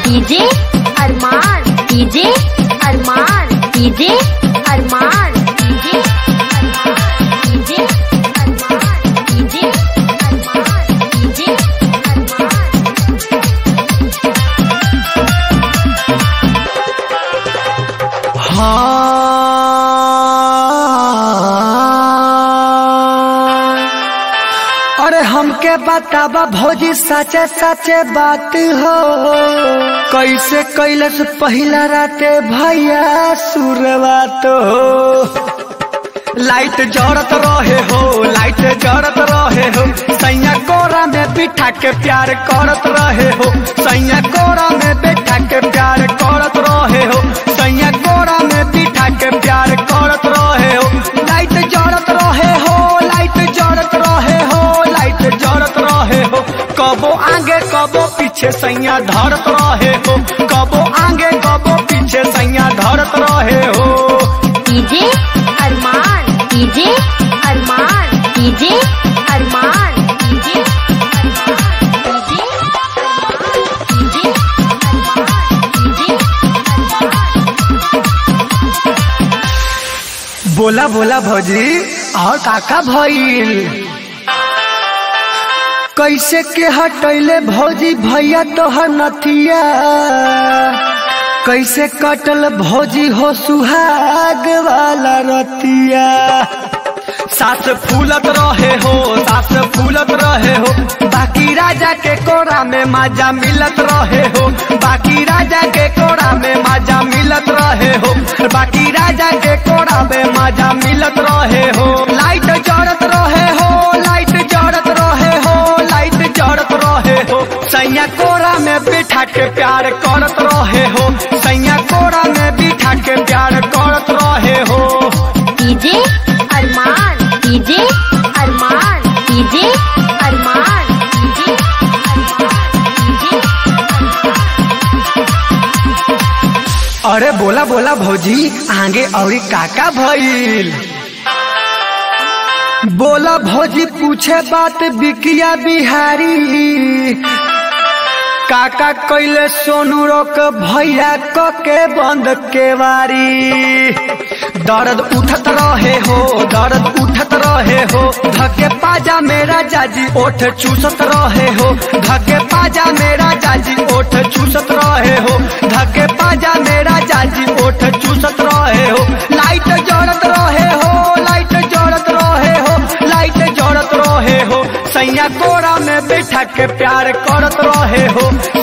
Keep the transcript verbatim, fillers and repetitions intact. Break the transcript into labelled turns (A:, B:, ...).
A: DJ Arman DJ Arman DJ Arman DJ Arman DJ Arman DJ Arman DJ Arman.
B: हाँ अरे हमके बताबा भौजी सचे सचे बात हो, कैसे कैलस पहिला राते भैया सुरवात हो। लाइट जड़त रहे हो लाइट जड़त रहे हो, सैया कोरा में बिठा के प्यार करत रहे हो, सैया कोरा में बिठा के प्यार करत रहे हो, सैया कोरा में बिठा के प्यार करत रहे हो। लाइट जड़त रहे हो लाइट जड़त रहे हो लाइट जड़त रहे हो, कबो आगे कबो पीछे सैया धरत रहे हो, कबो आगे कबो पीछे सैया धरत रहे हो।
A: DJ Arman DJ Arman DJ Arman DJ Arman DJ DJ Arman DJ Arman.
B: बोला बोला भौजी और काका भइल, कैसे के हटैले भौजी भैया तोहर नथिया, कैसे कटल भौजी हो सुहाग वाला रतिया। सास फूलत रहे हो सास फूलत रहे हो, बाकी राजा के कोरा में माजा मिलत रहे हो, बाकी राजा के कोरा में माजा मिलत रहे हो, बाकी राजा के कोरा में माजा मिलत रहे हो। लाइट जड़त रहे हो लाइट जड़त रहे हो लाइट जड़त रहे हो, सैया कोरा में बिठा के प्यार करत रहे हो, सैया कोरा में बिठा के प्यार करत रहे हो।
A: DJ Arman DJ Arman DJ Arman DJ Arman DJ Arman.
B: अरे बोला बोला भौजी आगे औरी काका भइल, बोला भौजी पूछे बात बिकिया बिहारी, काका कैले सोनू रोक भैया क के बंद केवारी। दर्द उठत रहे हो दर्द उठत रहे हो, धके पाजा मेरा जाजी ओठ चूसत रहे हो, धके पाजा मेरा जाजी ओठ चूसत रहे हो, धके पाजा मेरा जाजी ओठ चूसत रहे हो। लाइट जड़त रहे हो लाइट जड़त रहे हो लाइट जड़त रहे हो, सैया कोरा में बैठा के प्यार करत रहे हो,